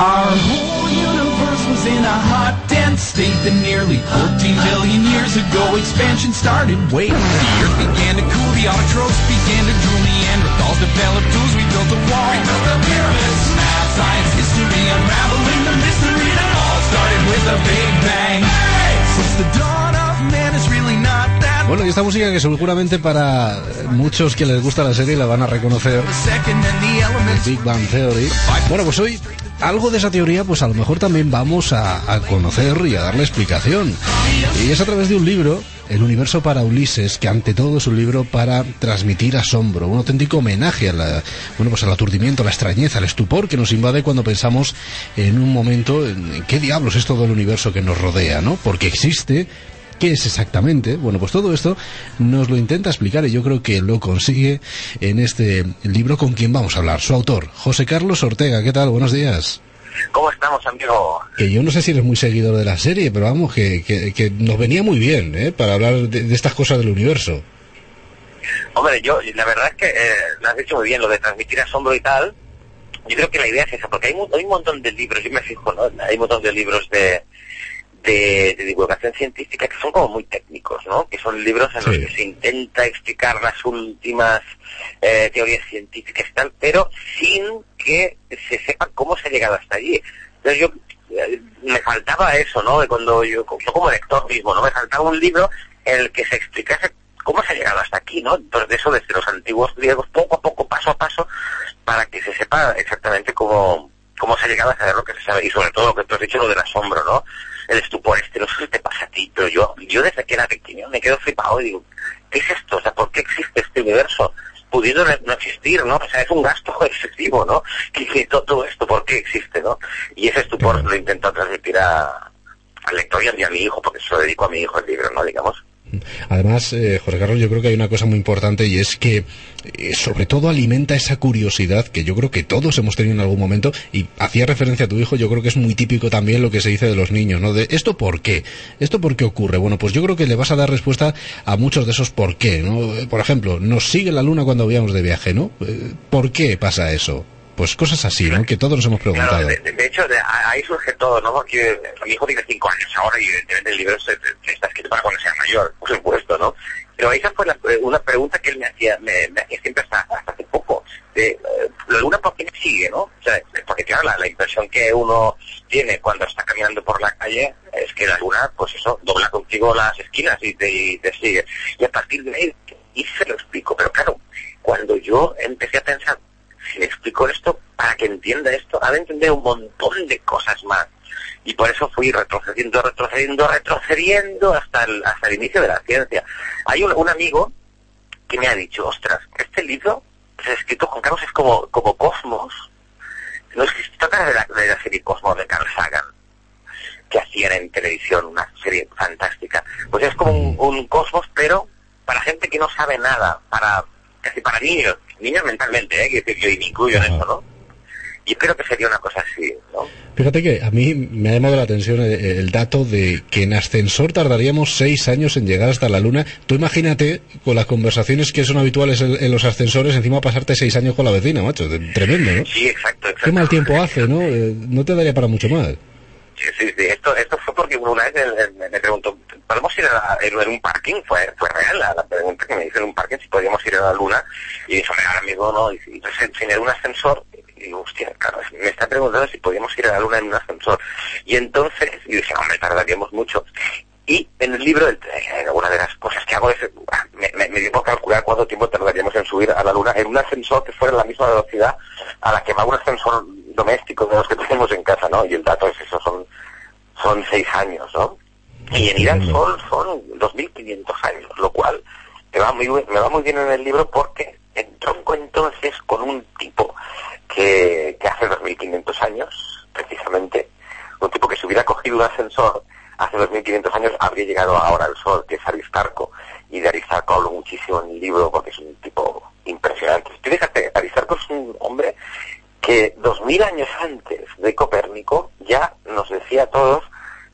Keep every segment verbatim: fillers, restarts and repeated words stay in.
Our whole universe was in a hot, dense state that nearly fourteen billion years ago expansion started. Wait, the earth began to cool, the autotrophs began to drool, Neanderthals developed tools, we built the wall, we built the pyramids. Math, science, history, unraveling the mystery that all started with a big bang. Hey! Since the dawn of man is really not that. Bueno, y esta música que seguramente para muchos que les gusta la serie la van a reconocer, Big Bang Theory. Bueno, pues hoy algo de esa teoría pues a lo mejor también vamos a, a conocer y a darle explicación. Y es a través de un libro, El universo para Ulises, que ante todo es un libro para transmitir asombro, un auténtico homenaje a la, bueno, pues al aturdimiento, a la extrañeza, al estupor que nos invade cuando pensamos en un momento en qué diablos es todo el universo que nos rodea, ¿no? Porque existe. ¿Qué es exactamente? Bueno, pues todo esto nos lo intenta explicar y yo creo que lo consigue en este libro con quien vamos a hablar. Su autor, José Carlos Ortega. ¿Qué tal? Buenos días. ¿Cómo estamos, amigo? Que yo no sé si eres muy seguidor de la serie, pero vamos, que, que, que nos venía muy bien, ¿eh? Para hablar de, de estas cosas del universo. Hombre, yo, la verdad es que eh, lo has dicho muy bien, lo de transmitir asombro y tal. Yo creo que la idea es esa, porque hay, hay un montón de libros, yo me fijo, ¿no? Hay un montón de libros de... De, de divulgación científica que son como muy técnicos, ¿no? Que son libros en los sí. que se intenta explicar las últimas eh, teorías científicas y tal, pero sin que se sepa cómo se ha llegado hasta allí. Entonces yo, eh, me faltaba eso, ¿no? De cuando yo, yo como lector mismo, ¿no? Me faltaba un libro en el que se explicase cómo se ha llegado hasta aquí, ¿no? Entonces de eso desde los antiguos griegos, poco a poco, paso a paso, para que se sepa exactamente cómo, cómo se ha llegado a saber lo que se sabe, y sobre todo lo que tú has dicho, lo del asombro, ¿no? El estupor este, no sé si te pasa a ti, pero yo, yo desde que era pequeño me quedo flipado y digo, ¿qué es esto? O sea, ¿por qué existe este universo? Pudiendo no existir, ¿no? O sea, es un gasto excesivo, ¿no? ¿Qué, qué, todo esto, ¿por qué existe, no? Y ese estupor lo intento transmitir a, al lector y a mi hijo, porque se lo dedico a mi hijo el libro, ¿no? Digamos. Además, eh, José Carlos, yo creo que hay una cosa muy importante y es que eh, sobre todo alimenta esa curiosidad que yo creo que todos hemos tenido en algún momento, y hacía referencia a tu hijo, yo creo que es muy típico también lo que se dice de los niños, ¿no? De ¿esto por qué? ¿Esto por qué ocurre? Bueno, pues yo creo que le vas a dar respuesta a muchos de esos por qué, ¿no? Por ejemplo, nos sigue la luna cuando vayamos de viaje, ¿no? ¿Por qué pasa eso? Pues cosas así, ¿no? Que todos nos hemos preguntado. Claro, de, de hecho, de, ahí surge todo, ¿no? Porque mi hijo tiene cinco años ahora y evidentemente el libro se, se está escrito para cuando sea mayor, por supuesto, ¿no? Pero esa fue la, una pregunta que él me hacía, me, me hacía siempre hasta, hasta hace poco. De, ¿la luna por qué me sigue, no? O sea, porque claro, la, la impresión que uno tiene cuando está caminando por la calle es que la luna, pues eso, dobla contigo las esquinas y te, y te sigue. Y a partir de ahí, y se lo explico. Pero claro, cuando yo empecé a pensar, si le explico esto, para que entienda esto, ha de entender un montón de cosas más. Y por eso fui retrocediendo, retrocediendo, retrocediendo hasta el, hasta el inicio de la ciencia. Hay un, un amigo que me ha dicho, ostras, este libro es escrito, Juan Carlos, es como, como Cosmos. No es que se trata de la, de la serie Cosmos de Carl Sagan, que hacían en televisión, una serie fantástica. Pues es como un, un Cosmos, pero para gente que no sabe nada, para casi para niños, niños mentalmente, ¿eh? Que yo me incluyo en eso, ¿no? Y creo que sería una cosa así, ¿no? Fíjate que a mí me ha llamado la atención el, el dato de que en ascensor tardaríamos seis años en llegar hasta la Luna. Tú imagínate, con las conversaciones que son habituales en, en los ascensores, encima pasarte seis años con la vecina, macho. Tremendo, ¿no? Sí, exacto, exacto. Qué mal tiempo hace, ¿no? Eh, no te daría para mucho más. Sí, sí, sí. Esto, esto fue porque una vez él, él me preguntó, ¿podemos ir a la, en, en un parking? Fue, fue real la, la pregunta que me hizo en un parking, si podíamos ir a la Luna. Y dije, ahora amigo, no. Y entonces, sin un ascensor, y digo, hostia, claro, me está preguntando si podíamos ir a la Luna en un ascensor. Y entonces, y dije, hombre, tardaríamos mucho. Y en el libro, una de las cosas que hago es, me, me, me dio por calcular cuánto tiempo tardaríamos en subir a la Luna en un ascensor que fuera a la misma velocidad a la que va un ascensor doméstico de los que tenemos en casa, ¿no? Y el dato es eso, son, son seis años, ¿no? Y en ir al Sol son dos mil quinientos años, lo cual me va muy, me va muy bien en el libro porque entronco entonces con un tipo que, que hace dos mil quinientos años, precisamente, un tipo que si hubiera cogido un ascensor hace dos mil quinientos años habría llegado ahora al Sol, que es Aristarco, y de Aristarco hablo muchísimo en el libro porque es un tipo impresionante. Tú fíjate, Aristarco es un hombre que dos mil años antes de Copérnico ya nos decía a todos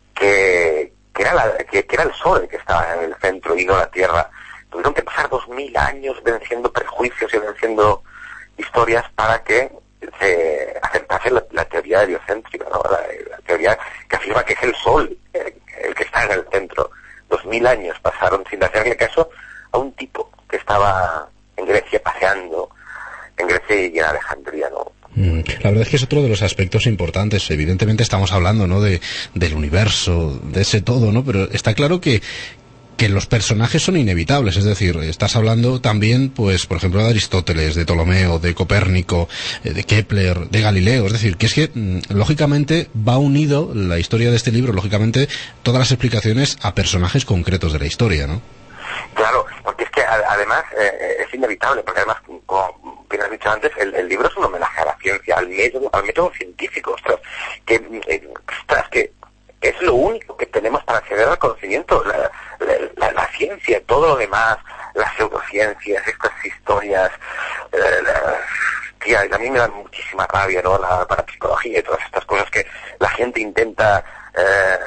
que, que, era la, que, que era el Sol el que estaba en el centro y no la Tierra. Tuvieron que pasar dos mil años venciendo prejuicios y venciendo historias para que se aceptase la, la teoría heliocéntrica, ¿no? La, la teoría que afirma que es el Sol el, el que está en el centro. Dos mil años pasaron sin hacerle caso a un tipo que estaba en Grecia paseando, en Grecia y en Alejandría, ¿no? La verdad es que es otro de los aspectos importantes. Evidentemente estamos hablando, ¿no?, de del universo, de ese todo, ¿no? Pero está claro que que los personajes son inevitables, es decir, estás hablando también, pues, por ejemplo, de Aristóteles, de Ptolomeo, de Copérnico, de Kepler, de Galileo, es decir, que es que, lógicamente, va unido la historia de este libro, lógicamente, todas las explicaciones a personajes concretos de la historia, ¿no? Claro, porque es que además eh, es inevitable, porque además, como bien has dicho antes, el, el libro es un homenaje a la ciencia, al método, al método científico, ostras, que, eh, ostras, que es lo único que tenemos para acceder al conocimiento, la, la, la, la ciencia, todo lo demás, las pseudociencias, estas historias, eh, la, tía, a mí me dan muchísima rabia, ¿no?, la parapsicología y todas estas cosas que la gente intenta, eh,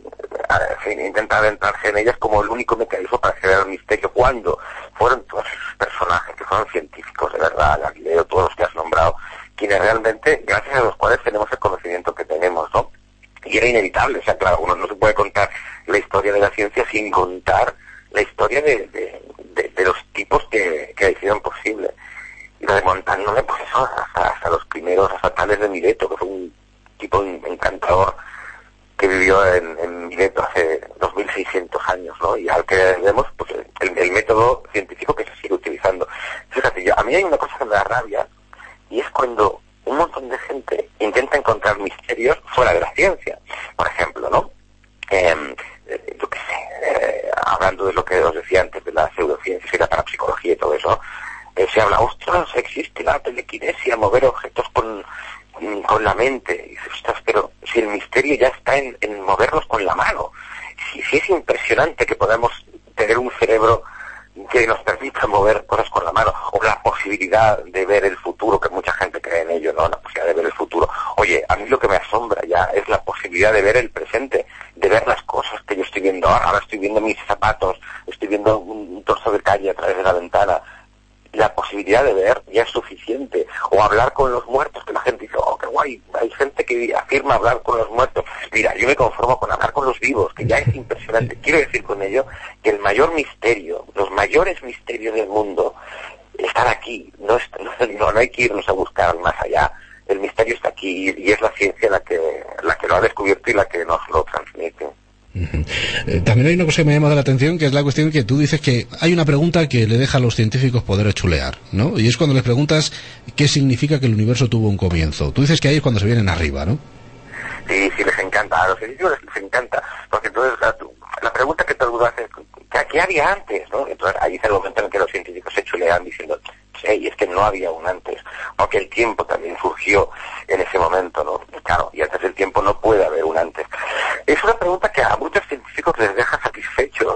en fin, intenta adentrarse en ellas como el único mecanismo para acceder al misterio, cuando fueron todos esos personajes que fueron científicos de verdad, Galileo, todos los que has nombrado, quienes realmente, gracias a los cuales tenemos el conocimiento que tenemos, ¿no? Y era inevitable, o sea, claro, uno no se puede contar la historia de la ciencia sin contar la historia de, de, de, de los tipos que, que la hicieron posible. Y remontándome, pues eso, hasta, hasta los primeros, hasta Tales de Mileto, que fue un tipo encantador que vivió en, en Mileto hace dos mil seiscientos años, ¿no? Y al que vemos, pues, el, el método científico que se sigue utilizando. Fíjate, yo, a mí hay una cosa que me da rabia, y es cuando un montón de gente intenta encontrar misterios fuera de la ciencia. Por ejemplo, ¿no? Eh, eh, yo qué sé, eh, hablando de lo que os decía antes de la pseudociencia y la parapsicología y todo eso, eh, se habla, ostras, existe la telequinesia, mover objetos con, con la mente. Y dices, ostras, pero si el misterio ya está en, en moverlos con la mano. Si, si es impresionante que podamos tener un cerebro que nos permita mover cosas con la mano, o la posibilidad de ver el futuro, que mucha gente cree en ello, ¿no? La posibilidad de ver el futuro. Oye, a mí lo que me asombra ya es la posibilidad de ver el presente, de ver las cosas que yo estoy viendo ahora. Ahora estoy viendo mis zapatos, estoy viendo un torso de calle a través de la ventana. La posibilidad de ver ya es suficiente. O hablar con los muertos, que la gente dice, oh, qué guay, hay gente que afirma hablar con los muertos. Mira, yo me conformo con hablar con los vivos, que ya es impresionante. Quiero decir con ello que el mayor misterio, los mayores misterios del mundo están aquí. No, es, no, no hay que irnos a buscar más allá. El misterio está aquí y es la ciencia la que, la que lo ha descubierto y la que nos lo transmite. Uh-huh. Eh, también hay una cosa que me ha llamado la atención, que es la cuestión que tú dices que hay una pregunta que le deja a los científicos poder chulear, ¿no? Y es cuando les preguntas qué significa que el universo tuvo un comienzo. Tú dices que ahí es cuando se vienen arriba, ¿no? Sí, sí, les encanta, a los científicos les encanta, porque entonces la, la pregunta que todo el mundo hace es, ¿qué, ¿qué había antes? ¿No? Entonces ahí es el momento en que los científicos se chulean diciendo, sí, es que no había un antes, aunque el tiempo también surgió en ese momento, ¿no? Claro, y antes del tiempo no puede haber un antes. Es una pregunta que a muchos científicos les deja satisfechos,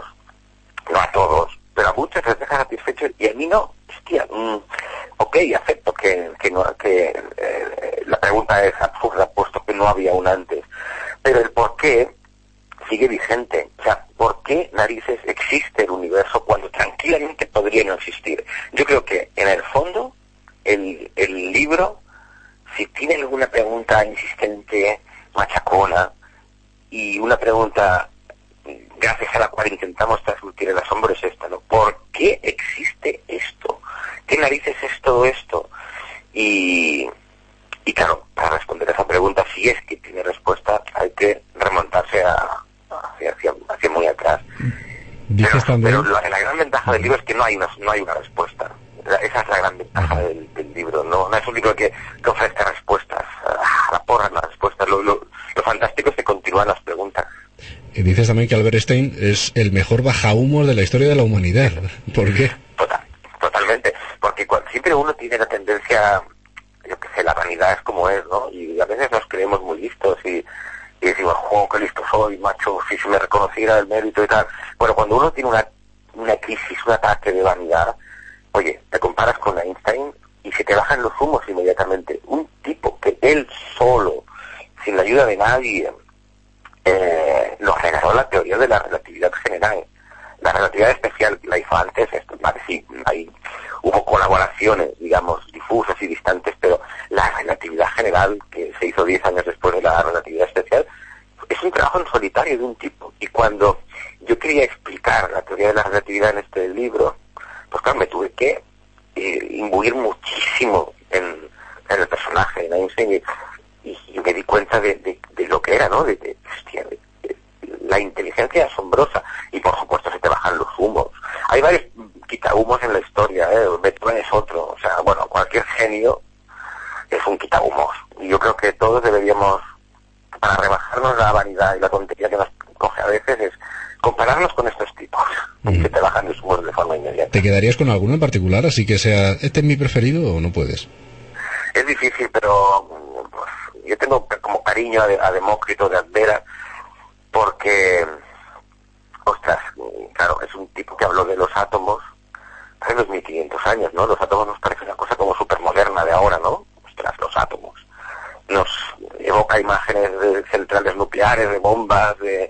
no a todos, pero a muchos les deja satisfechos, y a mí no. Hostia, mmm, ok, acepto que, que, no, que eh, la pregunta es absurda, puesto que no había un antes, pero el por qué sigue vigente. O sea, ¿por qué narices existe el universo cuando tranquilamente podría no existir? Yo creo que en el fondo el, el libro, si tiene alguna pregunta insistente, machacona, y una pregunta gracias a la cual intentamos transmitir el asombro, es esta, ¿no? ¿Por qué existe esto? ¿Qué narices es todo esto? Y, y claro, para responder a esa pregunta, si es que tiene respuesta, hay que remontarse a, hacia, hacia, hacia muy atrás. Pero, pero la, la gran ventaja del libro es que no hay una, no hay una respuesta. Esa es la gran ventaja del, del libro. No, no es un libro que, que ofrezca respuestas. A la porra las respuestas. Lo, lo, lo fantástico es que continúan las preguntas. Y dices también que Albert Einstein es el mejor bajahumos de la historia de la humanidad. ¿Por qué? Total, totalmente. Porque cuando, siempre uno tiene la tendencia, yo qué sé, la vanidad es como es, ¿no? Y a veces nos creemos muy listos y, y decimos, oh, qué listo soy, macho, si se me reconociera el mérito y tal. Bueno, cuando uno tiene una, una crisis, un ataque de vanidad, oye, te comparas con Einstein y se te bajan los humos inmediatamente. Un tipo que él solo, sin la ayuda de nadie, eh, nos regaló la teoría de la relatividad general. La relatividad especial la hizo antes, esto, vale, sí, hay hubo colaboraciones, digamos, difusas y distantes, pero la relatividad general, que se hizo diez años después de la relatividad especial, es un trabajo en solitario de un tipo. Y cuando yo quería explicar la teoría de la relatividad en este libro, pues claro, me tuve que eh, imbuir muchísimo en, en el personaje, en Einstein, y, y me di cuenta de, de, de lo que era, ¿no? De, de, hostia, de, de, la inteligencia asombrosa, y por supuesto se te bajan los humos. Hay varios quitahumos en la historia, ¿eh? Beethoven es otro, o sea, bueno, cualquier genio es un quitahumos. Y yo creo que todos deberíamos, para rebajarnos la vanidad y la tontería que nos coge a veces, es compararnos con estos tipos, mm. que te bajan los humos de forma inmediata. ¿Te quedarías con alguno en particular, así que sea, este es mi preferido, o no puedes? Es difícil, pero pues, yo tengo como cariño a, de, a Demócrito de Abdera, porque, ostras, claro, es un tipo que habló de los átomos hace dos mil quinientos años, ¿no? Los átomos nos parece una cosa como súper moderna de ahora, ¿no? Ostras, los átomos. Nos evoca imágenes de centrales nucleares, de bombas, de,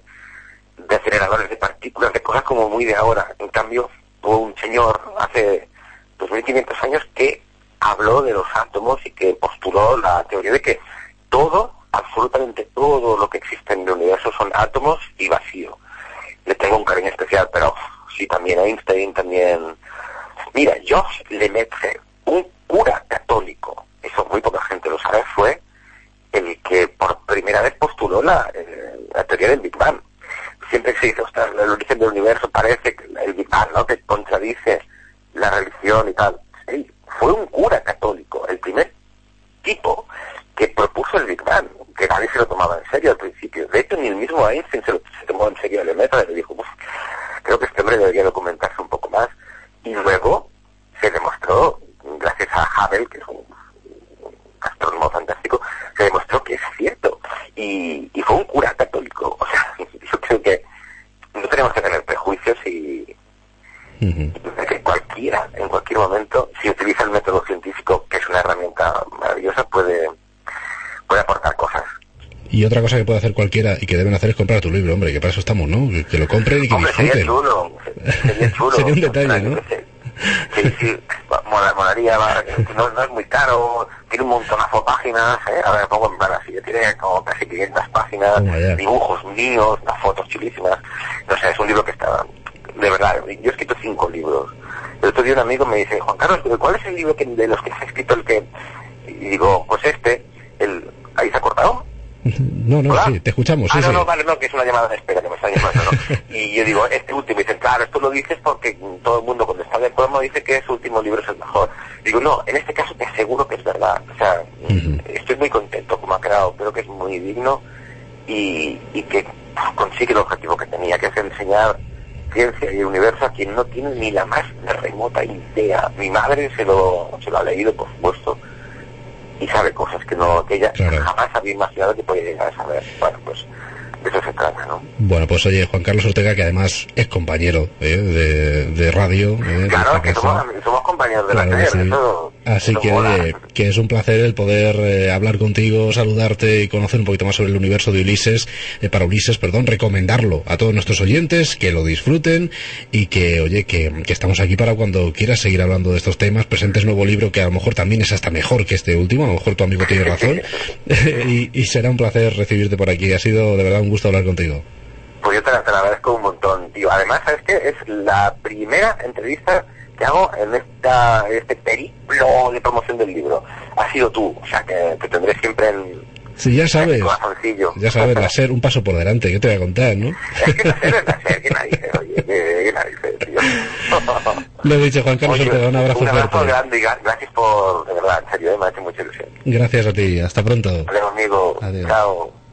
de aceleradores de partículas, de cosas como muy de ahora. En cambio, hubo un señor hace dos mil quinientos años que habló de los átomos y que postuló la teoría de que todo, absolutamente todo lo que existe en el universo son átomos y vacío. Le tengo un cariño especial, pero sí, también Einstein, también... Mira, Georges Lemaitre, un cura católico, eso muy poca gente lo sabe, fue el que por primera vez postuló la, eh, la teoría del Big Bang. Siempre se dice, ostras, el origen del universo parece que el Big Bang, ¿no?, que contradice la religión y tal. Sí, fue un cura católico, el primer tipo que propuso el Big Bang, que nadie se lo tomaba en serio al principio. De hecho, ni el mismo Einstein se, lo, se tomó en serio a Lemaitre, le dijo, uf, creo que este hombre debería documentarse un poco más. Y luego se demostró, gracias a Hubble, que es un astrónomo fantástico, se demostró que es cierto. Y, y fue un cura católico. O sea, yo creo que no tenemos que tener prejuicios y, uh-huh. y que cualquiera, en cualquier momento, si utiliza el método científico, que es una herramienta maravillosa, puede, puede aportar cosas. Y otra cosa que puede hacer cualquiera y que deben hacer es comprar tu libro, hombre, que para eso estamos, ¿no? Que, que lo compren y que hombre, disfruten. Sería chulo, sería chulo. Sería un detalle, ¿no? Sí, sí, molaría, no, no es muy caro, tiene un montonazo de páginas, ¿eh? A ver, me pongo en plan así, tiene como casi quinientas páginas, oh, dibujos míos, unas fotos chulísimas, no sé, es un libro que está, de verdad, yo he escrito cinco libros. El otro día un amigo me dice, Juan Carlos, ¿cuál es el libro que, de los que has escrito el que...? Y digo, pues este, el... ¿ahí se ha cortado? No, no, ¿hola? Sí, te escuchamos. Ah, sí, no, sí. no, vale, no, que es una llamada de espera que me está llamando, ¿no? Y yo digo, este último, y dicen, claro, esto lo dices porque todo el mundo cuando está de promo dice que su último libro es el mejor. Digo, no, en este caso te aseguro que es verdad. O sea, uh-huh. estoy muy contento como ha quedado, creo que es muy digno y, y que consigue el objetivo que tenía, que es enseñar ciencia y el universo a quien no tiene ni la más remota idea. Mi madre se lo, se lo ha leído, por supuesto, y sabe cosas que no que ella claro. jamás había imaginado que podía llegar a saber. Bueno, pues de eso se trata, ¿no? Bueno, pues oye, Juan Carlos Ortega, que además es compañero ¿eh? de, de radio. ¿eh? Claro, que somos, somos compañeros de claro, la tele, sí. eso, Así eso que, oye, que es un placer el poder eh, hablar contigo, saludarte y conocer un poquito más sobre el universo de Ulises, eh, para Ulises, perdón, recomendarlo a todos nuestros oyentes, que lo disfruten y que, oye, que, que estamos aquí para cuando quieras seguir hablando de estos temas, presentes nuevo libro que a lo mejor también es hasta mejor que este último, a lo mejor tu amigo tiene razón, y, y será un placer recibirte por aquí, ha sido de verdad un gusto hablar contigo. Pues yo te, te lo agradezco un montón, tío. Además, ¿sabes qué? Es la primera entrevista que hago en esta este periplo de promoción del libro. Ha sido tú, o sea, que te tendré siempre en... Sí, ya sabes, ya sabes, la SER, un paso por delante, ¿qué te voy a contar, no? Es que la SER es la SER, que nadie, oye, que nadie, tío. Lo he dicho, Juan Carlos Ortega, un abrazo fuerte. Un abrazo grande y gracias por, de verdad, en serio, me ha hecho mucha ilusión. Gracias a ti, hasta pronto. Vale, amigo, adiós. Chao.